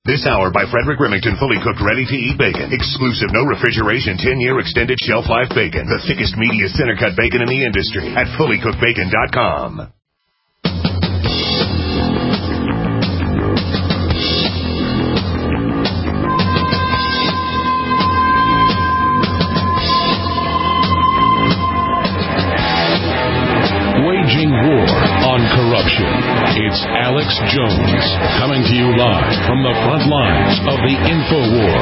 This hour by Frederick Remington, fully cooked, ready-to-eat bacon. Exclusive, no refrigeration, 10-year extended shelf life bacon. The thickest, meatiest, center-cut bacon in the industry at fullycookedbacon.com. Waging war on corruption. It's Alex Jones coming to you live from the front lines of the InfoWar.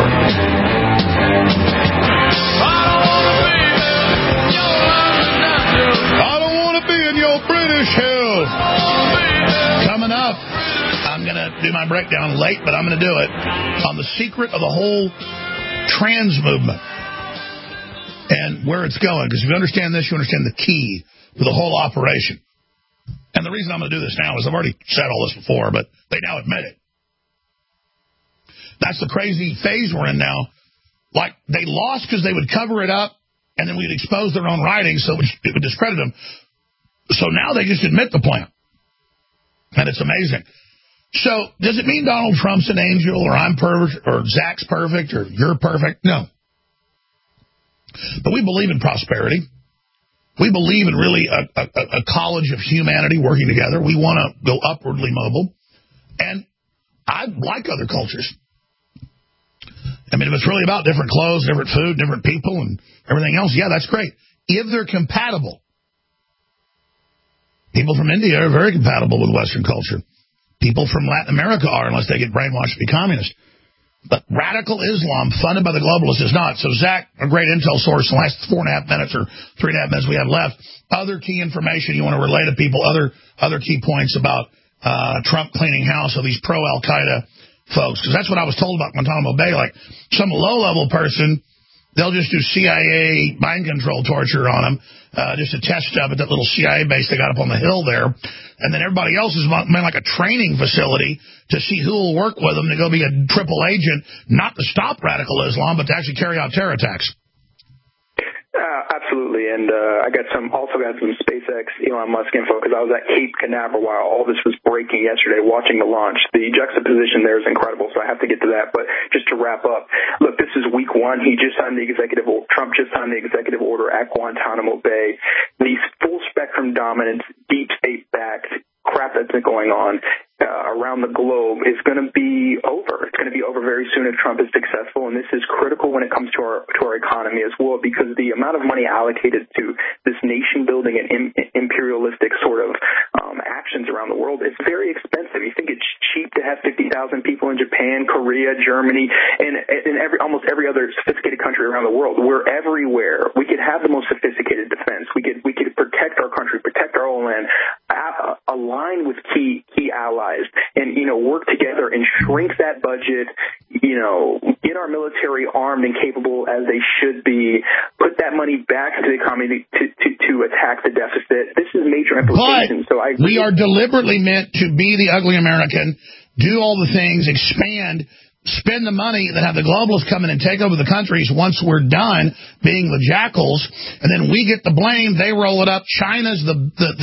I don't want to be in your British hell. Coming up, I'm going to do my breakdown late, but I'm going to do it on the secret of the whole trans movement and where it's going. Because if you understand this, you understand the key to the whole operation. And the reason I'm going to do this now is I've already said all this before, but they now admit it. That's the crazy phase we're in now. Like, they lost because they would cover it up, and then we'd expose their own writings, so it would discredit them. So now they just admit the plan. And it's amazing. So, does it mean Donald Trump's an angel, or I'm perfect, or Zach's perfect, or you're perfect? No. But we believe in prosperity. We believe in really a college of humanity working together. We want to go upwardly mobile. And I like other cultures. I mean, if it's really about different clothes, different food, different people, and everything else, yeah, that's great. If they're compatible. People from India are very compatible with Western culture. People from Latin America are, unless they get brainwashed to be communist. But radical Islam funded by the globalists is not. So, Zach, a great intel source in the last 4.5 minutes or 3.5 minutes we have left. Other key information you want to relay to people, other key points about Trump cleaning house of these pro-Al-Qaeda folks. Because that's what I was told about Guantanamo Bay. Like, some low-level person, they'll just do CIA mind control torture on them, just a test job at that little CIA base they got up on the hill there. And then everybody else is made like a training facility to see who will work with them to go be a triple agent, not to stop radical Islam, but to actually carry out terror attacks. Absolutely, and I also got some SpaceX Elon Musk info because I was at Cape Canaveral while all this was breaking yesterday, watching the launch. The juxtaposition there is incredible, so I have to get to that. But just to wrap up, look, this is week one. Trump just signed the executive order at Guantanamo Bay. These full spectrum dominance, deep state backed crap that's been going on around the globe is going to be over. It's going to be over very soon if Trump is successful, and this is critical when it comes to our economy as well, because the amount of money allocated to this nation-building and imperialistic sort of actions around the world is very expensive. You think it's cheap to have 50,000 people in Japan, Korea, Germany, and almost every other sophisticated country around the world. We're everywhere. We could have the most sophisticated defense. We could protect our country, protect our own land, align with key allies, and work together and shrink that budget, get our military armed and capable as they should be, put that money back into the economy to attack the deficit. This is major implications. But we are deliberately meant to be the ugly American, do all the things, expand, spend the money, then have the globalists come in and take over the countries once we're done being the jackals, and then we get the blame. They roll it up. China's the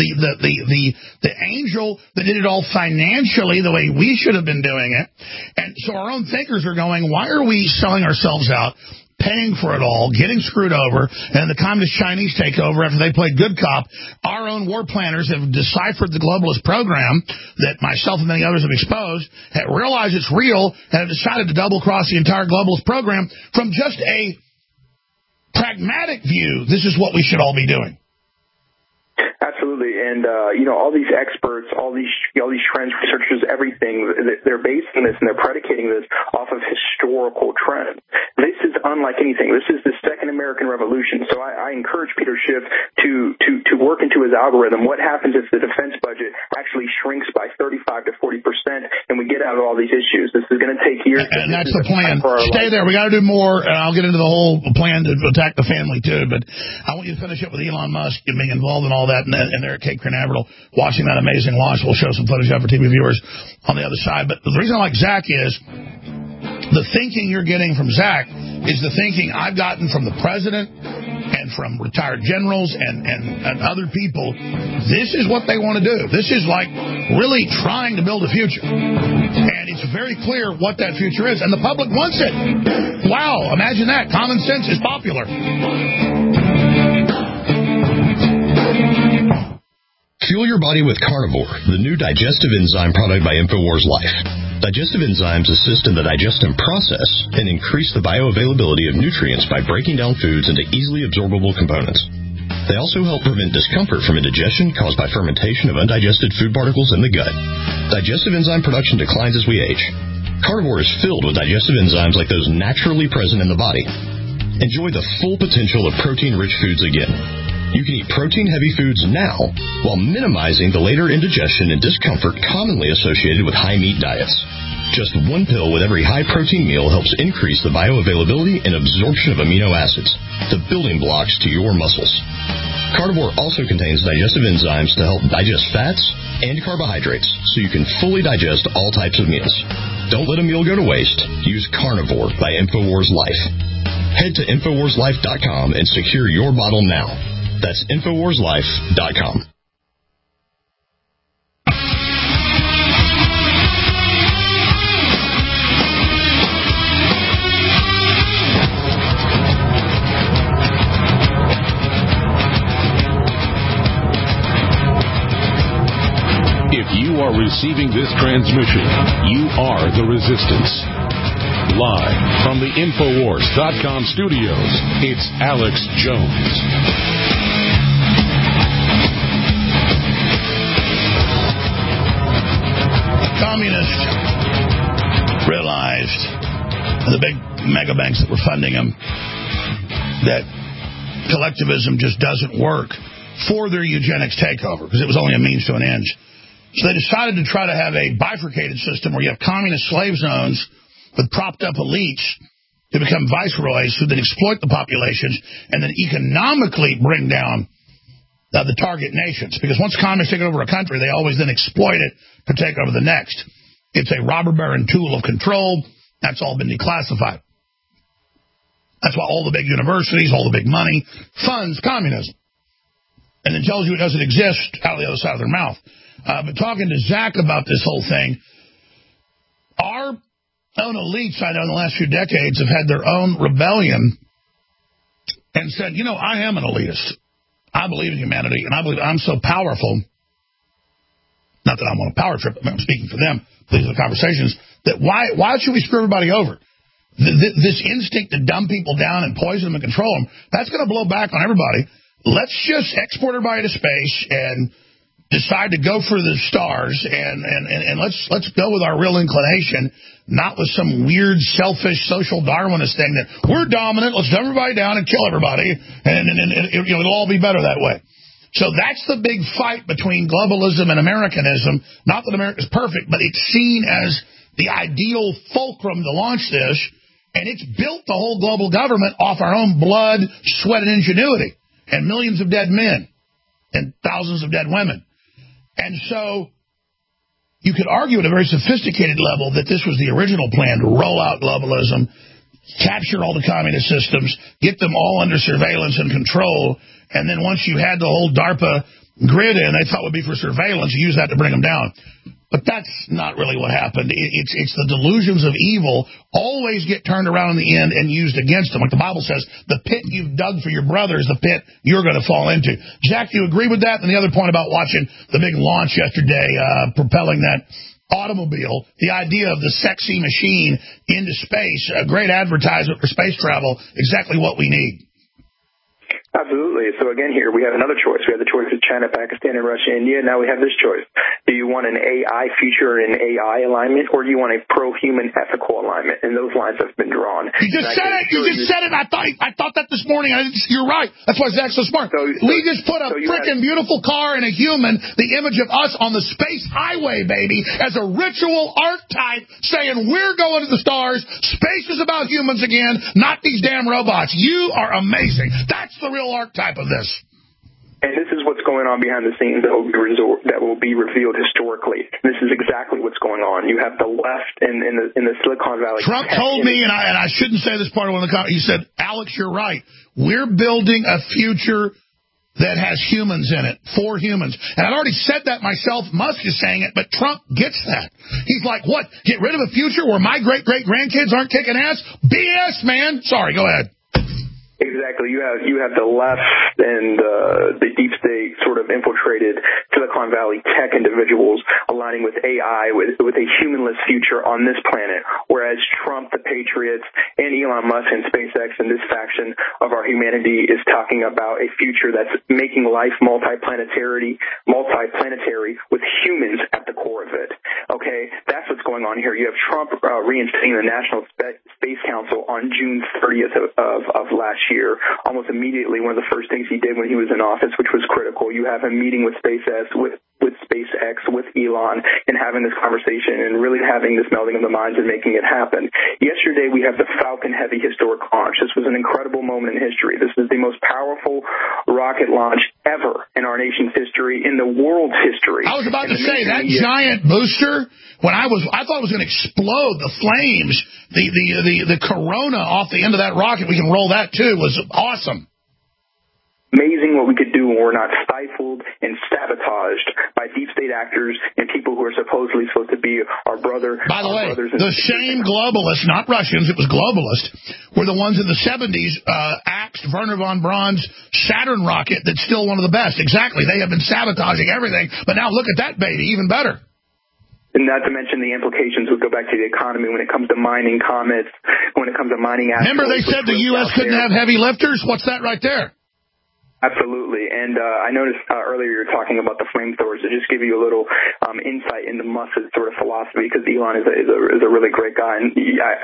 angel that did it all financially the way we should have been doing it. And so our own thinkers are going, why are we selling ourselves out, paying for it all, getting screwed over, and the communist Chinese take over after they played good cop? Our own war planners have deciphered the globalist program that myself and many others have exposed, have realized it's real, and have decided to double-cross the entire globalist program from just a pragmatic view. This is what we should all be doing. Absolutely, and all these experts, all these trends researchers, everything, they're basing this and they're predicating this off of historical trends. This is unlike anything. This is the second American Revolution. So I encourage Peter Schiff to work into his algorithm. What happens if the defense budget actually shrinks by 35 to 40%, and we get out of all these issues? This is going to take years. And that's the plan. Stay there. We got to do more, and I'll get into the whole plan to attack the family too. But I want you to finish up with Elon Musk and being involved in all that. And they're at Cape Canaveral watching that amazing launch. We'll show some footage of for TV viewers on the other side. But the reason I like Zach is the thinking you're getting from Zach is the thinking I've gotten from the president, and from retired generals and other people. This is what they want to do. This is like really trying to build a future. And it's very clear what that future is. And the public wants it. Wow, imagine that. Common sense is popular. Fuel your body with Carnivore, the new digestive enzyme product by InfoWars Life. Digestive enzymes assist in the digestion process and increase the bioavailability of nutrients by breaking down foods into easily absorbable components. They also help prevent discomfort from indigestion caused by fermentation of undigested food particles in the gut. Digestive enzyme production declines as we age. Carnivore is filled with digestive enzymes like those naturally present in the body. Enjoy the full potential of protein-rich foods again. You can eat protein-heavy foods now while minimizing the later indigestion and discomfort commonly associated with high-meat diets. Just one pill with every high-protein meal helps increase the bioavailability and absorption of amino acids, the building blocks to your muscles. Carnivore also contains digestive enzymes to help digest fats and carbohydrates so you can fully digest all types of meals. Don't let a meal go to waste. Use Carnivore by InfoWars Life. Head to InfoWarsLife.com and secure your bottle now. That's InfoWarsLife.com. If you are receiving this transmission, you are the resistance. Live from the Infowars.com studios, it's Alex Jones. Communists realized, the big mega banks that were funding them, that collectivism just doesn't work for their eugenics takeover because it was only a means to an end. So they decided to try to have a bifurcated system where you have communist slave zones with propped up elites who become viceroys who then exploit the populations and then economically bring down the target nations. Because once communists take over a country, they always then exploit it to take over the next. It's a robber baron tool of control. That's all been declassified. That's why all the big universities, all the big money funds communism. And then tells you it doesn't exist out of the other side of their mouth. But talking to Zach about this whole thing, our own elites, I know, in the last few decades have had their own rebellion and said, you know, I am an elitist. I believe in humanity, and I believe I'm so powerful. Not that I want a power trip, I'm speaking for them. These are the conversations. That why should we screw everybody over? This instinct to dumb people down and poison them and control them, that's going to blow back on everybody. Let's just export everybody to space and decide to go for the stars and let's go with our real inclination, not with some weird, selfish, social Darwinist thing that we're dominant, let's dumb everybody down and kill everybody, and it'll all be better that way. So that's the big fight between globalism and Americanism. Not that America's perfect, but it's seen as the ideal fulcrum to launch this, and it's built the whole global government off our own blood, sweat, and ingenuity, and millions of dead men and thousands of dead women. And so you could argue at a very sophisticated level that this was the original plan to roll out globalism, capture all the communist systems, get them all under surveillance and control, and then once you had the whole DARPA grid in, they thought would be for surveillance, use that to bring them down. But that's not really what happened. It's the delusions of evil always get turned around in the end and used against them. Like the Bible says, the pit you've dug for your brother is the pit you're going to fall into. Jack, do you agree with that? And the other point about watching the big launch yesterday, propelling that automobile, the idea of the sexy machine into space, a great advertisement for space travel, exactly what we need. Absolutely. So again, here we have another choice. We have the choice of China, Pakistan, and Russia, India. Now we have this choice. Do you want an AI future in AI alignment, or do you want a pro-human ethical alignment? And those lines have been drawn. You just said it. You just said it. I thought that this morning. You're right. That's why Zach's so smart. We just put a freaking beautiful car and a human, the image of us on the space highway, baby, as a ritual archetype saying we're going to the stars. Space is about humans again, not these damn robots. You are amazing. That's the real archetype of this. And this is what's going on behind the scenes that will be revealed historically. This is exactly what's going on. You have the left in the Silicon Valley. Trump told me, and I shouldn't say this part of one of the comments, he said, Alex, you're right. We're building a future that has humans in it, for humans. And I've already said that myself. Musk is saying it, but Trump gets that. He's like, what, get rid of a future where my great-great-grandkids aren't kicking ass? BS, man. Sorry, go ahead. Exactly. You have the left and the deep state sort of infiltrated Silicon Valley tech individuals aligning with AI, with a humanless future on this planet, whereas Trump, the Patriots, and Elon Musk and SpaceX and this faction of our humanity is talking about a future that's making life multiplanetary with humans at the core of it. Okay, that's what's going on here. You have Trump reinstating the National Space Council on June 30th of last year, almost immediately. One of the first things he did when he was in office, which was critical. You have him meeting with SpaceX, with Elon, and having this conversation and really having this melding of the minds and making it happen. Yesterday, we have the Falcon Heavy historic launch. This was an incredible moment in history. This is the most powerful rocket launch ever in our nation's history, in the world's history. I was about to say, that giant booster, I thought it was going to explode. The flames, the corona off the end of that rocket, we can roll that too, was awesome. Amazing what we could do when we're not stifled and sabotaged by deep state actors and people who are supposedly supposed to be our brother. By the way, the same globalists, not Russians, it was globalists, were the ones in the 70s axed Wernher von Braun's Saturn rocket that's still one of the best. Exactly. They have been sabotaging everything, but now look at that baby, even better. And not to mention the implications would go back to the economy when it comes to mining comets, when it comes to mining asteroids. Remember they said the U.S. couldn't have heavy lifters? What's that right there? Absolutely. And I noticed earlier you were talking about the flamethrowers. To just give you a little insight into Musk's sort of philosophy, because Elon is a really great guy. And,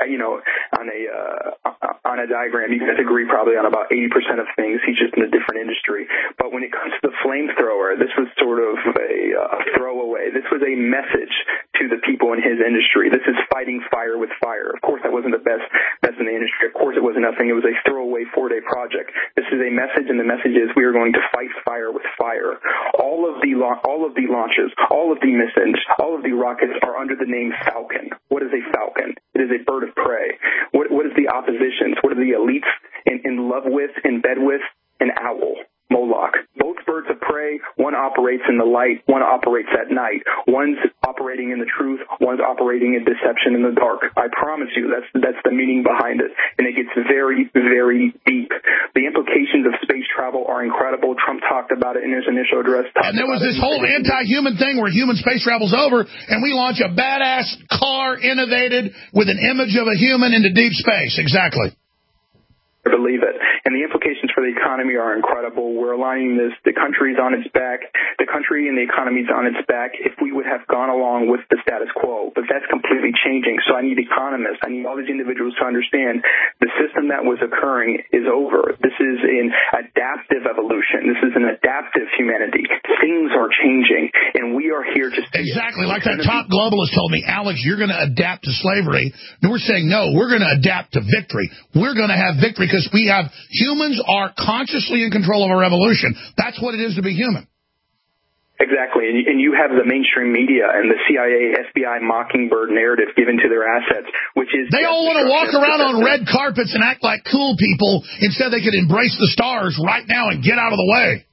on a diagram, you guys agree probably on about 80% of things. He's just in a different industry. But when it comes to the flamethrower, this was sort of a throwaway. This was a message to the people in his industry. This is fighting fire with fire. Of course, that wasn't the best in the industry. Of course, it wasn't nothing. It was a throwaway 4-day project. This is a message, and the message is we are going to fight fire with fire. All of the launches, all of the missions, all of the rockets are under the name Falcon. What is a falcon? It is a bird of prey. What is the oppositions? What are the elites in love with, in bed with? An owl. Moloch. Both birds of prey, one operates in the light, one operates at night. One's operating in the truth, one's operating in deception in the dark. I promise you, that's the meaning behind it. And it gets very, very deep. The implications of space travel are incredible. Trump talked about it in his initial address. And there was this whole anti-human thing where human space travel's over, and we launch a badass car innovated with an image of a human into deep space. Exactly. I believe it. And the implications for the economy are incredible. We're aligning this. The country's on its back. The country and the economy's on its back if we would have gone along with the status quo. But that's completely changing. So I need economists. I need all these individuals to understand the system that was occurring is over. This is an adaptive evolution. This is an adaptive humanity. Things are changing, and we are here to stay. Exactly. Like that top globalist told me, Alex, you're going to adapt to slavery. And we're saying, no, we're going to adapt to victory. We're going to have victory. Because humans are consciously in control of a revolution. That's what it is to be human. Exactly. And you have the mainstream media and the CIA, FBI Mockingbird narrative given to their assets, which is... They all want to walk around on red carpets and act like cool people instead they could embrace the stars right now and get out of the way.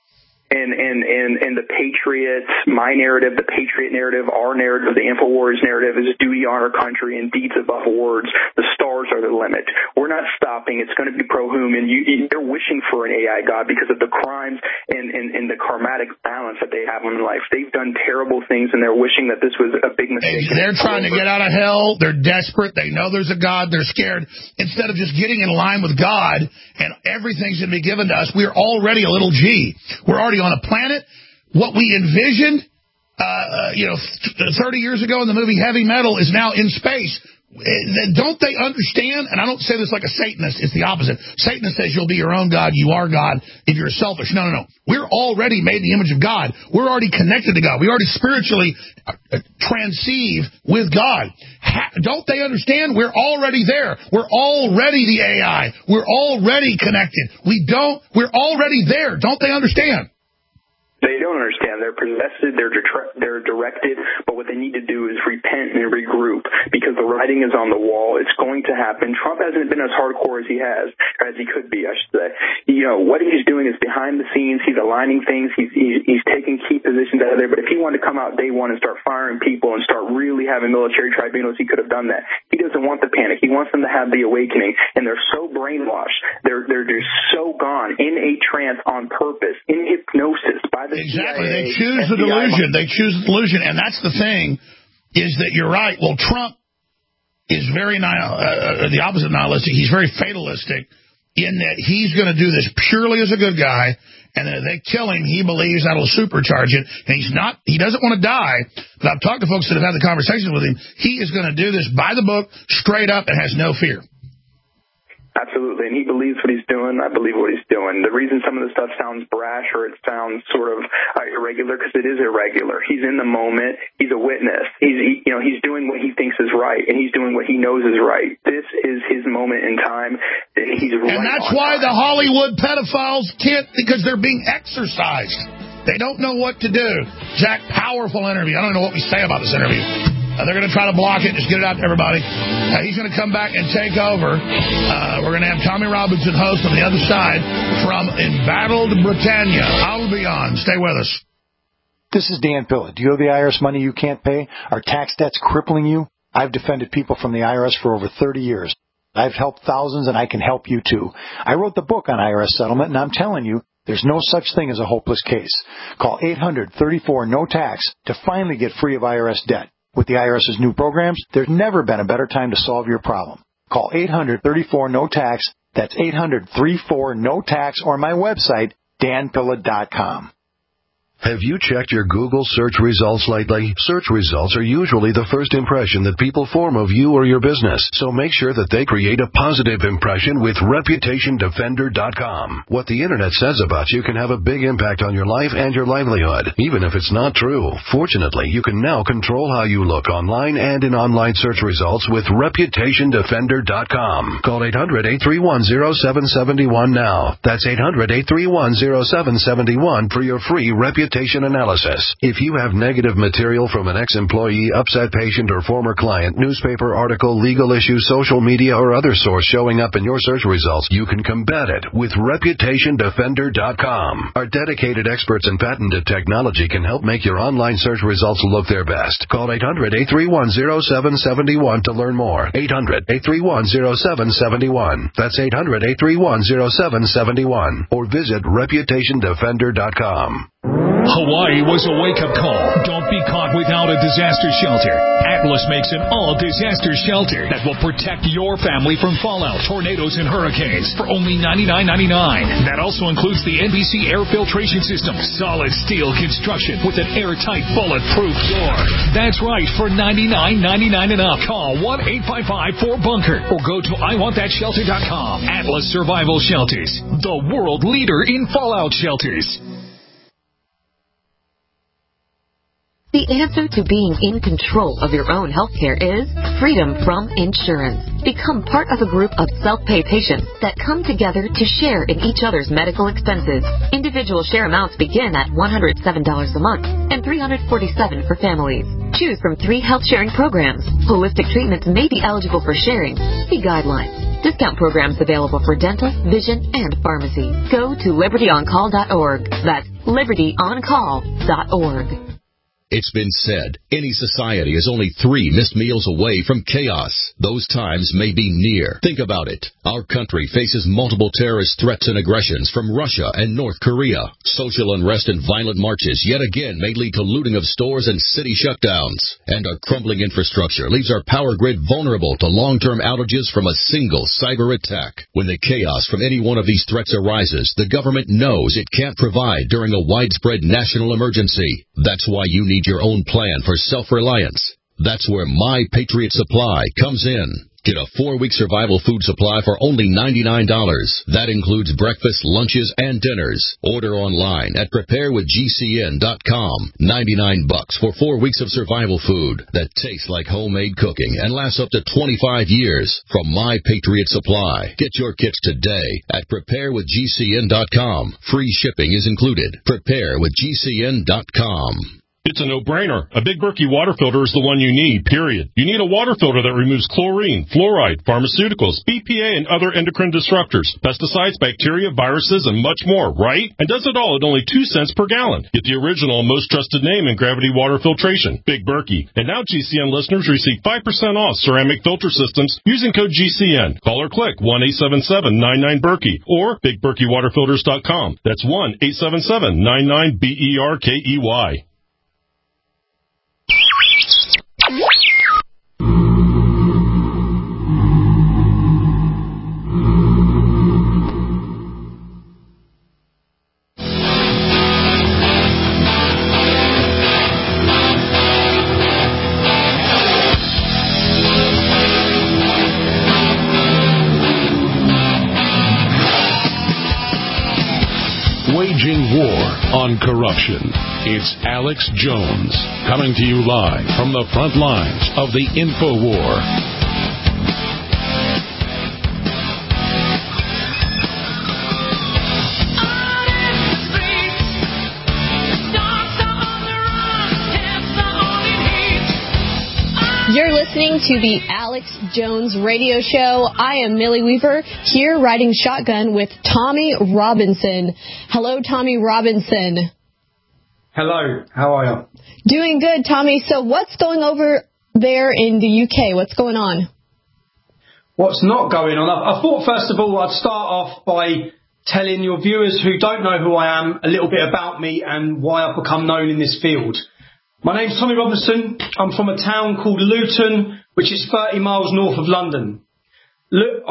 And the Patriots, my narrative, the Patriot narrative, our narrative, the InfoWars narrative is duty, honor, country, and deeds above words. The stars are the limit. We're not stopping. It's going to be pro-human. They're wishing for an AI God because of the crimes and the karmatic balance that they have in life. They've done terrible things, and they're wishing that this was a big mistake. They're trying to get out of hell. They're desperate. They know there's a God. They're scared. Instead of just getting in line with God and everything's going to be given to us, we're already a little G. We're already on a planet. What we envisioned, 30 years ago in the movie Heavy Metal is now in space. Don't they understand? And I don't say this like a Satanist. It's the opposite. Satanist says you'll be your own God. You are God if you're selfish. No. We're already made in the image of God. We're already connected to God. We already spiritually transceive with God. Don't they understand? We're already there. We're already the AI. We're already connected. We're already there. Don't they understand? They don't understand. They're possessed, they're directed, but what they need to do is repent and regroup because the writing is on the wall. It's going to happen. Trump hasn't been as hardcore as he could be, I should say. You know, what he's doing is behind the scenes. He's aligning things. He's taking key positions out of there. But if he wanted to come out day one and start firing people and start really having military tribunals, he could have done that. He doesn't want the panic. He wants them to have the awakening. And they're so brainwashed. They're just so gone in a trance on purpose, in hypnosis by the Exactly. CIA, They choose the delusion. They choose the delusion. And that's the thing, is that you're right. Well, Trump is very the opposite nihilistic. He's very fatalistic in that he's going to do this purely as a good guy, and if they kill him, he believes that'll supercharge it. And he doesn't want to die. But I've talked to folks that have had the conversations with him. He is going to do this by the book, straight up, and has no fear. Absolutely, and he believes what he's doing. I believe what he's doing. The reason some of the stuff sounds brash or it sounds sort of irregular, because it is irregular. He's in the moment. He's a witness. He's doing what he thinks is right, and he's doing what he knows is right. This is his moment in time. He's right. And that's why the Hollywood pedophiles can't, because they're being exercised. They don't know what to do. Zach, powerful interview. I don't know what we say about this interview. They're going to try to block it. Just get it out to everybody. He's going to come back and take over. We're going to have Tommy Robinson host on the other side from Embattled Britannia. I'll be on. Stay with us. This is Dan Pilla. Do you have the IRS money you can't pay? Are tax debts crippling you? I've defended people from the IRS for over 30 years. I've helped thousands, and I can help you, too. I wrote the book on IRS settlement, and I'm telling you, there's no such thing as a hopeless case. Call 800-34-NO-TAX to finally get free of IRS debt. With the IRS's new programs, there's never been a better time to solve your problem. Call 800-34-NO-TAX. That's 800-34-NO-TAX, or my website, danpilla.com. Have you checked your Google search results lately? Search results are usually the first impression that people form of you or your business, so make sure that they create a positive impression with ReputationDefender.com. What the Internet says about you can have a big impact on your life and your livelihood, even if it's not true. Fortunately, you can now control how you look online and in online search results with ReputationDefender.com. Call 800-831-0771 now. That's 800-831-0771 for your free reputation analysis. If you have negative material from an ex-employee, upset patient, or former client, newspaper article, legal issue, social media, or other source showing up in your search results, you can combat it with ReputationDefender.com. Our dedicated experts in patented technology can help make your online search results look their best. Call 800-831-0771 to learn more. 800-831-0771. That's 800-831-0771. Or visit ReputationDefender.com. Hawaii was a wake-up call. Don't be caught without a disaster shelter. Atlas makes an all-disaster shelter that will protect your family from fallout, tornadoes, and hurricanes for only $99.99. That also includes the NBC air filtration system, solid steel construction with an airtight, bulletproof door. That's right, for $99.99 and up. Call 1-855-4BUNKER or go to IWantThatShelter.com. Atlas Survival Shelters, the world leader in fallout shelters. The answer to being in control of your own healthcare is freedom from insurance. Become part of a group of self-pay patients that come together to share in each other's medical expenses. Individual share amounts begin at $107 a month and $347 for families. Choose from 3 health-sharing programs. Holistic treatments may be eligible for sharing. See guidelines. Discount programs available for dental, vision, and pharmacy. Go to LibertyOnCall.org. That's LibertyOnCall.org. It's been said, any society is only 3 missed meals away from chaos. Those times may be near. Think about it. Our country faces multiple terrorist threats and aggressions from Russia and North Korea. Social unrest and violent marches yet again may lead to looting of stores and city shutdowns. And our crumbling infrastructure leaves our power grid vulnerable to long-term outages from a single cyber attack. When the chaos from any one of these threats arises, the government knows it can't provide during a widespread national emergency. That's why you need your own plan for self-reliance. That's where My Patriot Supply comes in. Get a 4-week survival food supply for only $99. That includes breakfast, lunches, and dinners. Order online at preparewithgcn.com. $99 for 4 weeks of survival food that tastes like homemade cooking and lasts up to 25 years from My Patriot Supply. Get your kits today at preparewithgcn.com. Free shipping is included. Preparewithgcn.com. It's a no-brainer. A Big Berkey water filter is the one you need, period. You need a water filter that removes chlorine, fluoride, pharmaceuticals, BPA, and other endocrine disruptors, pesticides, bacteria, viruses, and much more, right? And does it all at only 2 cents per gallon. Get the original, most trusted name in gravity water filtration, Big Berkey. And now GCN listeners receive 5% off ceramic filter systems using code GCN. Call or click 1-877-99-BERKEY or BigBerkeyWaterFilters.com. That's 1-877-99-BERKEY. Waging war on corruption. It's Alex Jones, coming to you live from the front lines of the InfoWar. You're listening to the Alex Jones Radio Show. I am Millie Weaver, here riding shotgun with Tommy Robinson. Hello, Tommy Robinson. Hello, how are you? Doing good, Tommy. So what's going over there in the UK? What's going on? What's not going on? I thought, first of all, I'd start off by telling your viewers who don't know who I am a little bit about me and why I've become known in this field. My name's Tommy Robinson. I'm from a town called Luton, which is 30 miles north of London. When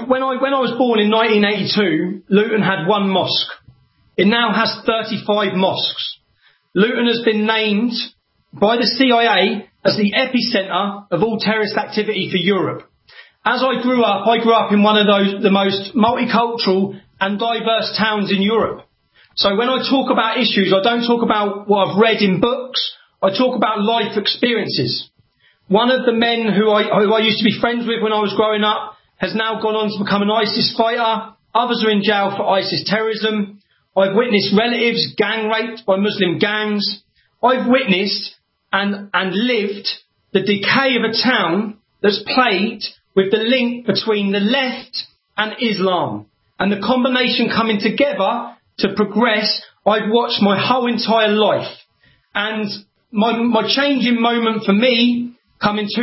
I was born in 1982, Luton had one mosque. It now has 35 mosques. Luton has been named by the CIA as the epicentre of all terrorist activity for Europe. As I grew up in one of the most multicultural and diverse towns in Europe. So when I talk about issues, I don't talk about what I've read in books. I talk about life experiences. One of the men who I used to be friends with when I was growing up has now gone on to become an ISIS fighter. Others are in jail for ISIS terrorism. I've witnessed relatives gang raped by Muslim gangs. I've witnessed and lived the decay of a town that's plagued with the link between the left and Islam. And the combination coming together to progress, I've watched my whole entire life. And my changing moment for me come in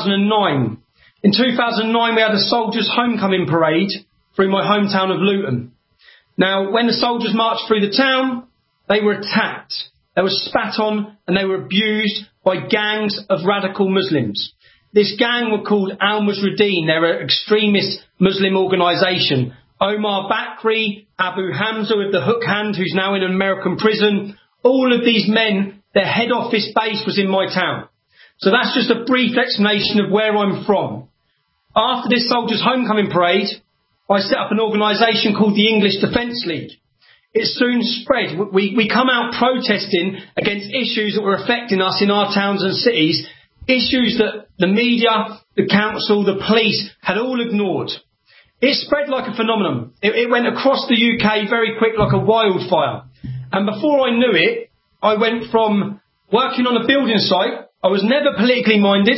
2009. In 2009, we had a soldiers' homecoming parade through my hometown of Luton. Now, when the soldiers marched through the town, they were attacked. They were spat on and they were abused by gangs of radical Muslims. This gang were called Al-Mujahideen. They're an extremist Muslim organisation. Omar Bakri, Abu Hamza with the hook hand, who's now in an American prison. All of these men, their head office base was in my town. So that's just a brief explanation of where I'm from. After this soldiers' homecoming parade, I set up an organisation called the English Defence League. It soon spread. We come out protesting against issues that were affecting us in our towns and cities, issues that the media, the council, the police had all ignored. It spread like a phenomenon. It went across the UK very quick like a wildfire. And before I knew it, I went from working on a building site. I was never politically minded.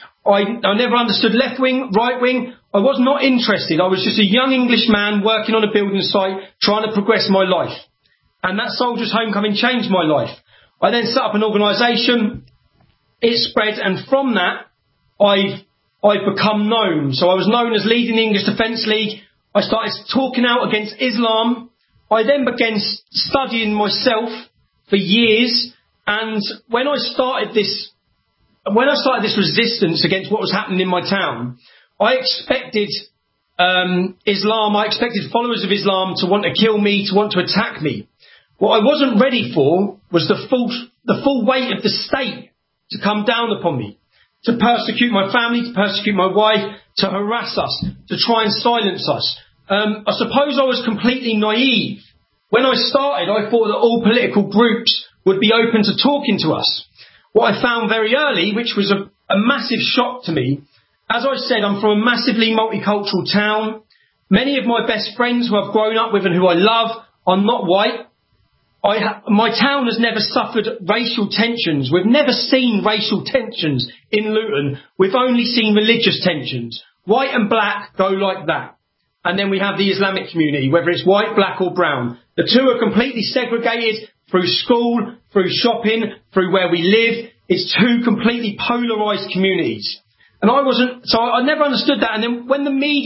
I never understood left wing, right wing. I was not interested. I was just a young English man working on a building site trying to progress my life. And that soldiers' homecoming changed my life. I then set up an organisation. It spread, and from that, I've become known. So I was known as leading the English Defence League. I started talking out against Islam. I then began studying myself for years, and when I started this resistance against what was happening in my town, I expected Islam, I expected followers of Islam to want to kill me, to want to attack me. What I wasn't ready for was the full weight of the state to come down upon me. to persecute my family, to persecute my wife, to harass us, to try and silence us. I suppose I was completely naive. When I started, I thought that all political groups would be open to talking to us. What I found very early, which was a massive shock to me, as I said, I'm from a massively multicultural town. Many of my best friends who I've grown up with and who I love are not white. My town has never suffered racial tensions. We've never seen racial tensions in Luton. We've only seen religious tensions. White and black go like that. And then we have the Islamic community, whether it's white, black or brown. The two are completely segregated through school, through shopping, through where we live. It's two completely polarised communities. And I never understood that. And then when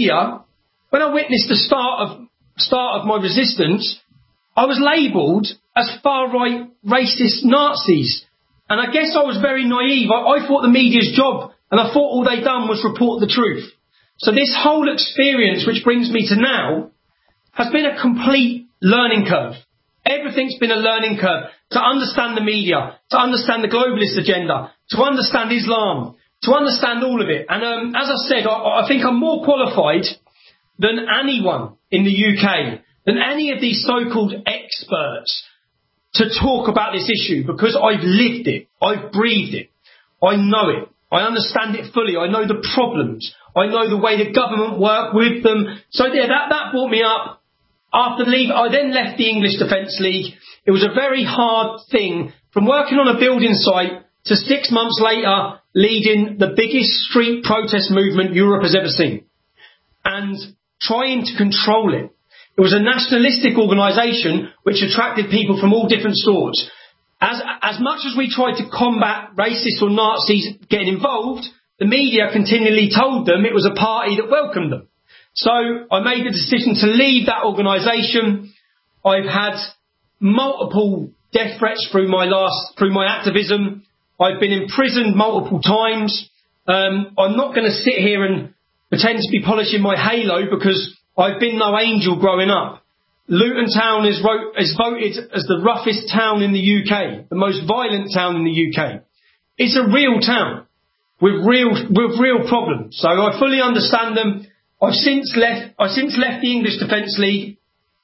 I witnessed the start of my resistance, I was labelled as far-right racist Nazis. And I guess I was very naive. I thought the media's job, and I thought all they'd done was report the truth. So this whole experience, which brings me to now, has been a complete learning curve. Everything's been a learning curve to understand the media, to understand the globalist agenda, to understand Islam, to understand all of it. And as I said, I think I'm more qualified than anyone in the UK, than any of these so-called experts to talk about this issue, because I've lived it, I've breathed it, I know it, I understand it fully, I know the problems, I know the way the government work with them. So yeah, that brought me up. After leave, I then left the English Defence League. It was a very hard thing, from working on a building site to 6 months later leading the biggest street protest movement Europe has ever seen, and trying to control it. It was a nationalistic organisation which attracted people from all different sorts. As much as we tried to combat racists or Nazis getting involved, the media continually told them it was a party that welcomed them. So I made the decision to leave that organisation. I've had multiple death threats through my activism. I've been imprisoned multiple times. I'm not going to sit here and pretend to be polishing my halo, because I've been no angel growing up. Luton Town is voted as the roughest town in the UK, the most violent town in the UK. It's a real town with real problems. So I fully understand them. I've since left the English Defence League.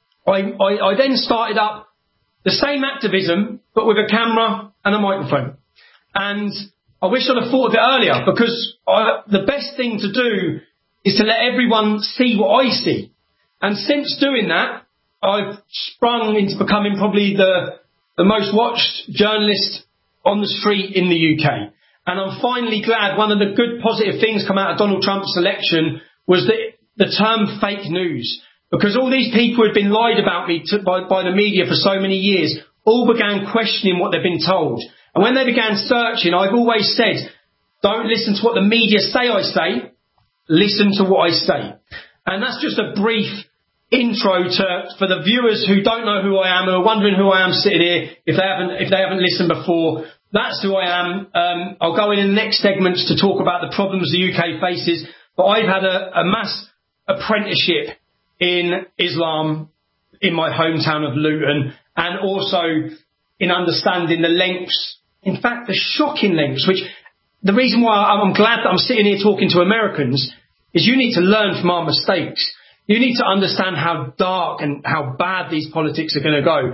I then started up the same activism, but with a camera and a microphone. And I wish I'd have thought of it earlier, because the best thing to do is to let everyone see what I see. And since doing that, I've sprung into becoming probably the most watched journalist on the street in the UK. And I'm finally glad one of the good positive things come out of Donald Trump's election was the term fake news. Because all these people who had been lied about me by the media for so many years all began questioning what they've been told. And when they began searching, I've always said, don't listen to what the media say I say, listen to what I say. And that's just a brief intro for the viewers who don't know who I am, who are wondering who I am sitting here, if they haven't listened before. That's who I am. I'll go in the next segments to talk about the problems the UK faces. But I've had a mass apprenticeship in Islam in my hometown of Luton, and also in understanding the lengths, in fact the shocking lengths, which the reason why I'm glad that I'm sitting here talking to Americans is you need to learn from our mistakes. You need to understand how dark and how bad these politics are going to go.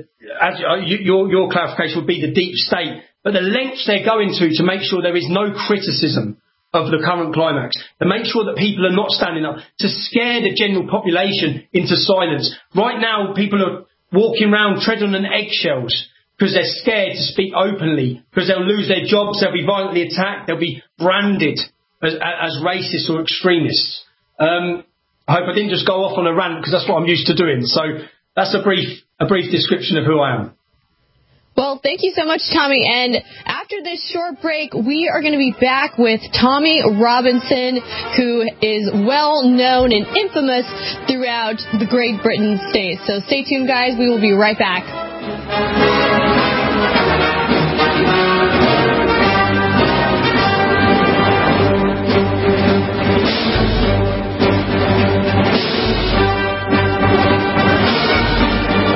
Your clarification would be the deep state, but the lengths they're going to make sure there is no criticism of the current climax, to make sure that people are not standing up, to scare the general population into silence. Right now, people are walking around treading on eggshells because they're scared to speak openly, because they'll lose their jobs, they'll be violently attacked, they'll be branded as racists or extremists. I hope I didn't just go off on a rant, because that's what I'm used to doing. So that's a brief description of who I am. Well, thank you so much, Tommy. And after this short break, we are going to be back with Tommy Robinson, who is well known and infamous throughout the Great Britain states. So stay tuned, guys. We will be right back.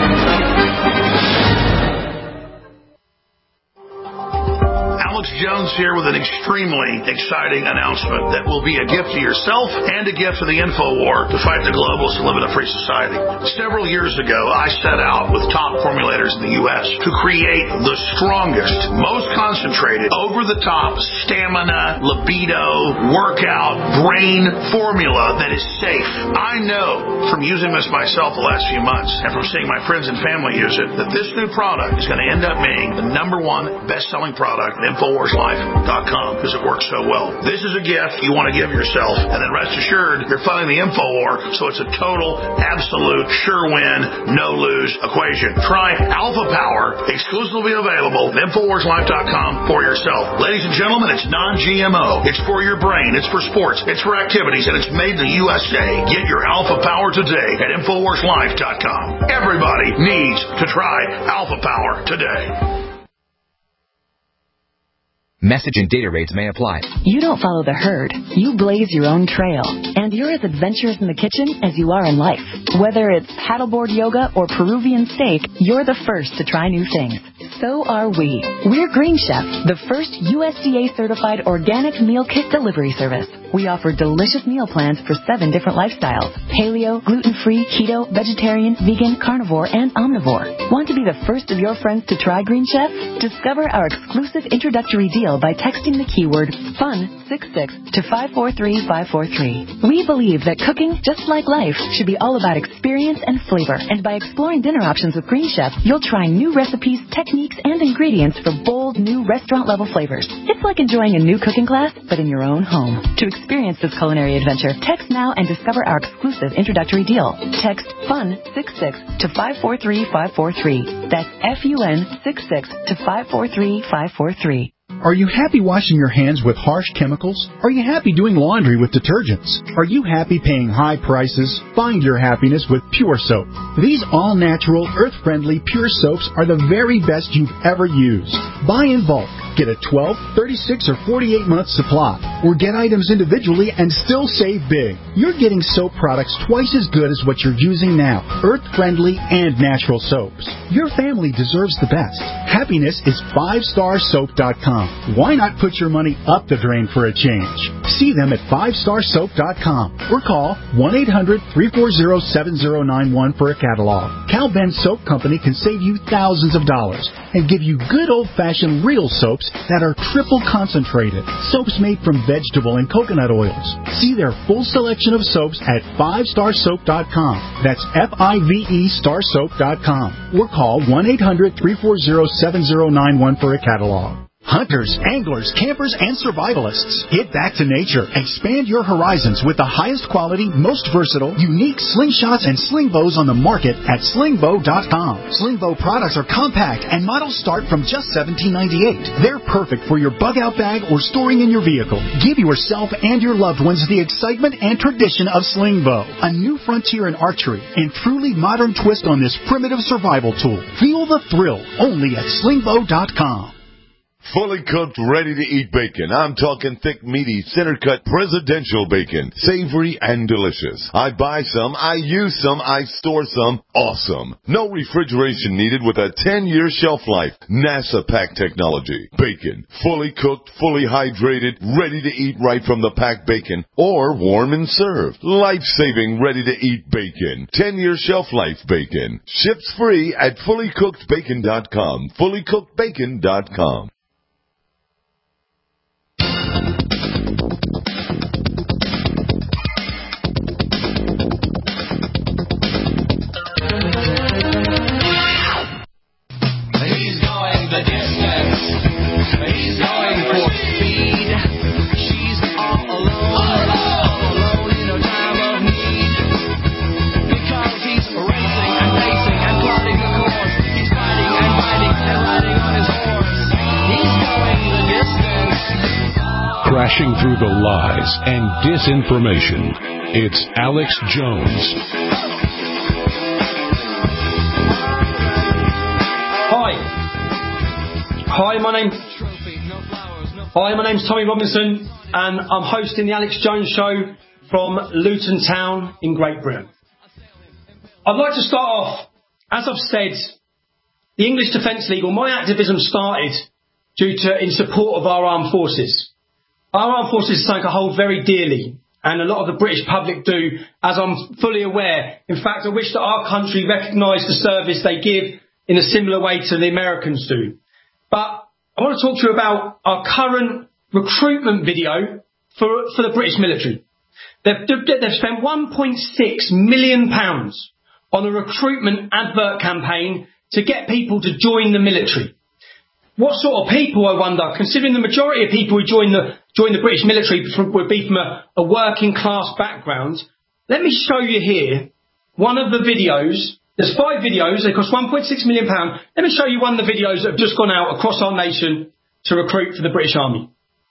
Alex Jones is here with an extremely exciting announcement that will be a gift to yourself and a gift to the InfoWar to fight the globalists and live in a free society. Several years ago, I set out with top formulators in the U.S. to create the strongest, most concentrated, over-the-top stamina, libido, workout, brain formula that is safe. I know from using this myself the last few months and from seeing my friends and family use it that this new product is going to end up being the #1 best-selling product at InfoWarsLife.com because it works so well. This is a gift you want to give yourself, and then rest assured you're fighting the InfoWar, so it's a total, absolute, sure-win, no-lose equation. Try Alpha Power, exclusively available at InfoWarsLife.com for yourself. Ladies and gentlemen, it's non-GMO. It's for your brain. It's for sports. It's for activities, and it's made in the USA. Get your Alpha Power today at InfoWarsLife.com. Everybody needs to try Alpha Power today. Message and data rates may apply. You don't follow the herd. You blaze your own trail. And you're as adventurous in the kitchen as you are in life. Whether it's paddleboard yoga or Peruvian steak, you're the first to try new things. So are we. We're Green Chef, the first USDA-certified organic meal kit delivery service. We offer delicious meal plans for 7 different lifestyles: paleo, gluten-free, keto, vegetarian, vegan, carnivore, and omnivore. Want to be the first of your friends to try Green Chef? Discover our exclusive introductory deal by texting the keyword FUN66 to 543-543. We believe that cooking, just like life, should be all about experience and flavor. And by exploring dinner options with Green Chef, you'll try new recipes, techniques, and ingredients for bold, new restaurant-level flavors. It's like enjoying a new cooking class, but in your own home. To experience this culinary adventure, text now and discover our exclusive introductory deal. Text FUN66 to 543-543. That's FUN66 to 543-543. Are you happy washing your hands with harsh chemicals? Are you happy doing laundry with detergents? Are you happy paying high prices? Find your happiness with Pure Soap. These all-natural, earth-friendly Pure Soaps are the very best you've ever used. Buy in bulk. Get a 12, 36, or 48-month supply. Or get items individually and still save big. You're getting soap products twice as good as what you're using now. Earth-friendly and natural soaps. Your family deserves the best. Happiness is 5starsoap.com. Why not put your money up the drain for a change? See them at 5starsoap.com or call 1-800-340-7091 for a catalog. Cal Ben Soap Company can save you thousands of dollars and give you good old-fashioned real soaps that are triple concentrated. Soaps made from vegetable and coconut oils. See their full selection of soaps at 5starsoap.com. That's F-I-V-E starsoap.com. Or call 1-800-340-7091 for a catalog. Hunters, anglers, campers, and survivalists. Get back to nature. Expand your horizons with the highest quality, most versatile, unique slingshots and sling bows on the market at slingbow.com. Slingbow products are compact and models start from just $17.98. They're perfect for your bug-out bag or storing in your vehicle. Give yourself and your loved ones the excitement and tradition of Slingbow, a new frontier in archery and truly modern twist on this primitive survival tool. Feel the thrill only at slingbow.com. Fully cooked, ready-to-eat bacon. I'm talking thick, meaty, center-cut presidential bacon. Savory and delicious. I buy some, I use some, I store some. Awesome. No refrigeration needed with a 10-year shelf life. NASA pack technology. Bacon. Fully cooked, fully hydrated, ready to eat right from the packed bacon. Or warm and served. Life-saving, ready-to-eat bacon. 10-year shelf life bacon. Ships free at fullycookedbacon.com. Fullycookedbacon.com. Crashing through the lies and disinformation, it's Alex Jones. Hi, my name's Tommy Robinson, and I'm hosting the Alex Jones Show from Luton Town in Great Britain. I'd like to start off, as I've said, the English Defence League, or my activism started in support of our armed forces. Our armed forces is something I hold very dearly, and a lot of the British public do, as I'm fully aware. In fact, I wish that our country recognised the service they give in a similar way to the Americans do. But I want to talk to you about our current recruitment video for the British military. They've spent £1.6 million on a recruitment advert campaign to get people to join the military. What sort of people, I wonder, considering the majority of people who join the British military would be from a working class background. Let me show you here one of the videos. There's 5 videos. They cost £1.6 million. Let me show you one of the videos that have just gone out across our nation to recruit for the British Army.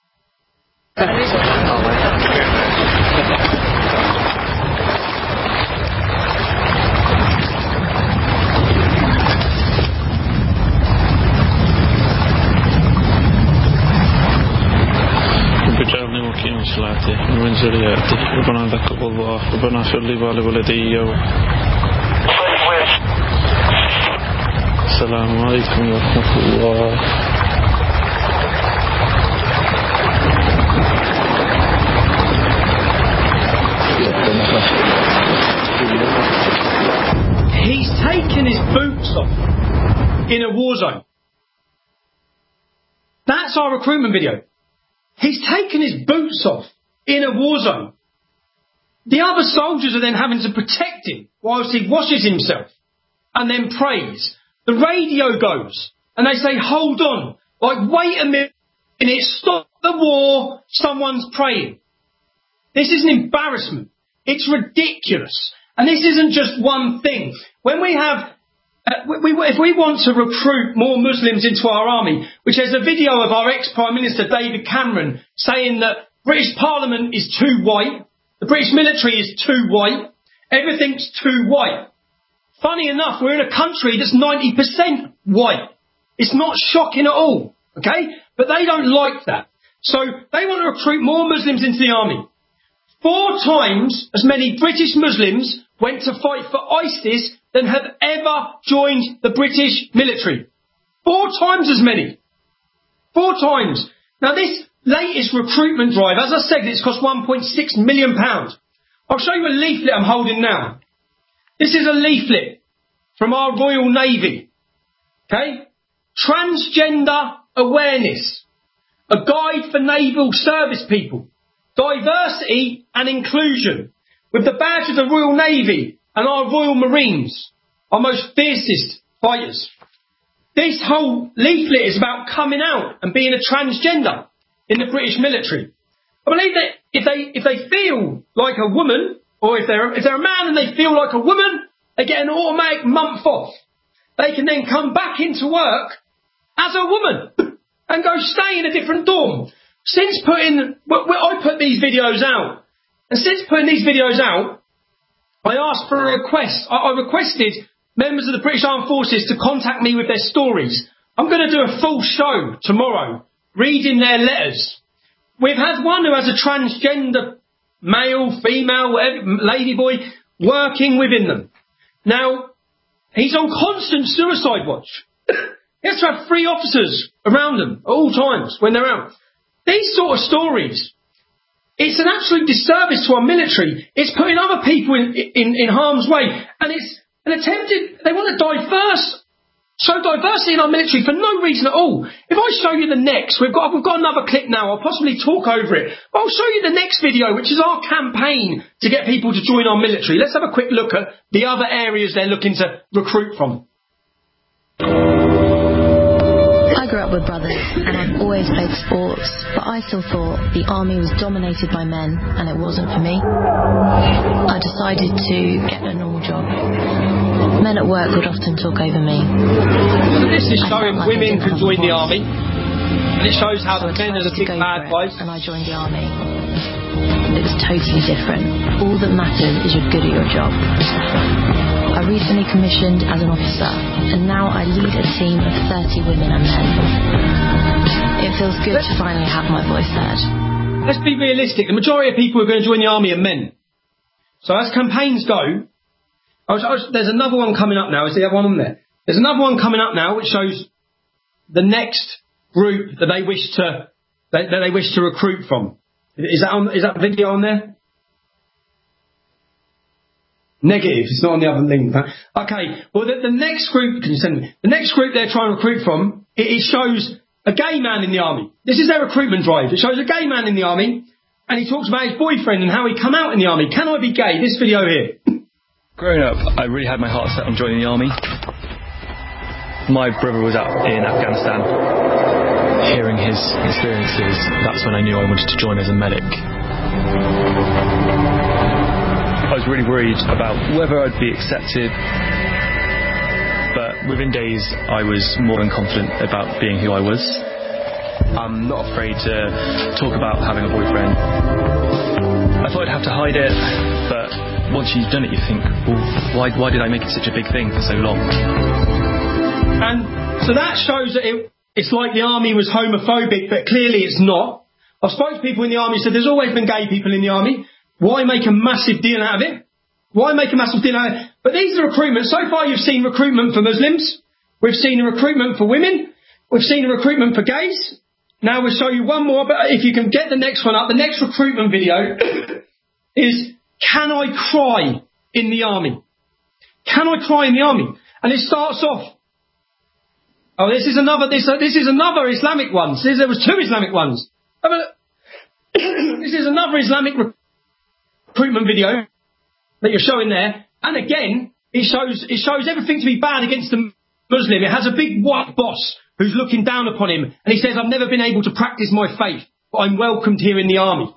بجعلني مقيم صلاتي ومن ذرياتي ربنا تقبل الله ربنا اغفر لي ولوالدي السلام عليكم ورحمة الله. He's taken his boots off in a war zone. That's our recruitment video. He's taken his boots off in a war zone. The other soldiers are then having to protect him whilst he washes himself and then prays. The radio goes and they say, hold on, like, wait a minute, stop the war, someone's praying. This is an embarrassment. It's ridiculous. And this isn't just one thing. When we have, if we want to recruit more Muslims into our army, which there's a video of our ex-Prime Minister David Cameron saying that British Parliament is too white, the British military is too white, everything's too white. Funny enough, we're in a country that's 90% white. It's not shocking at all, okay? But they don't like that. So they want to recruit more Muslims into the army. 4 times as many British Muslims went to fight for ISIS than have ever joined the British military. 4 times as many. 4 times. Now this latest recruitment drive, as I said, it's cost £1.6 million. I'll show you a leaflet I'm holding now. This is a leaflet from our Royal Navy. Okay? Transgender awareness. A guide for naval service people. Diversity and inclusion. With the badge of the Royal Navy and our Royal Marines, our most fiercest fighters. This whole leaflet is about coming out and being a transgender in the British military. I believe that if they feel like a woman, or if they're a man and they feel like a woman, they get an automatic month off. They can then come back into work as a woman and go stay in a different dorm. Since I put these videos out, and since putting these videos out, I asked for a request. I requested members of the British Armed Forces to contact me with their stories. I'm going to do a full show tomorrow, reading their letters. We've had one who has a transgender male, female, whatever, lady boy, working within them. Now, he's on constant suicide watch. He has to have 3 officers around him at all times when they're out. These sort of stories, it's an absolute disservice to our military. It's putting other people in harm's way. And it's an attempted, they want to show diversity in our military for no reason at all. If I show you the next, we've got another clip now, I'll possibly talk over it. But I'll show you the next video, which is our campaign to get people to join our military. Let's have a quick look at the other areas they're looking to recruit from. I grew up with brothers and I've always played sports, but I still thought the army was dominated by men and it wasn't for me. I decided to get a normal job. Men at work would often talk over me. This is showing women can join the army, and it shows how the men are the big bad guys. And I joined the army. It was totally different. All that matters is you're good at your job. I recently commissioned as an officer, and now I lead a team of 30 women and men. It feels good to finally have my voice heard. Let's be realistic. The majority of people who are going to join the army are men. So as campaigns go, there's another one coming up now. Is the other one on there? There's another one coming up now which shows the next group that they wish to recruit from. Is that video on there? Negative. It's not on the other link. Okay. Well, the next group, can you send me? The next group they're trying to recruit from, it shows a gay man in the army. This is their recruitment drive. It shows a gay man in the army, and he talks about his boyfriend and how he come out in the army. Can I be gay? This video here. Growing up, I really had my heart set on joining the army. My brother was out in Afghanistan. Hearing his experiences, that's when I knew I wanted to join as a medic. I was really worried about whether I'd be accepted, but within days I was more than confident about being who I was. I'm not afraid to talk about having a boyfriend. I thought I'd have to hide it, but once you've done it you think, well, why did I make it such a big thing for so long? And so that shows that it's like the army was homophobic, but clearly it's not. I've spoken to people in the army who said there's always been gay people in the army. Why make a massive deal out of it? Why make a massive deal out of it? But these are recruitment. So far you've seen recruitment for Muslims. We've seen a recruitment for women. We've seen a recruitment for gays. Now we'll show you one more, but if you can get the next one up, the next recruitment video is, can I cry in the army? Can I cry in the army? And it starts off. Oh, this is another Islamic one. There was two Islamic ones. This is another Islamic recruitment video that you're showing there, and again it shows everything to be bad against the Muslim. It has a big white boss who's looking down upon him, and he says, I've never been able to practice my faith, but I'm welcomed here in the army.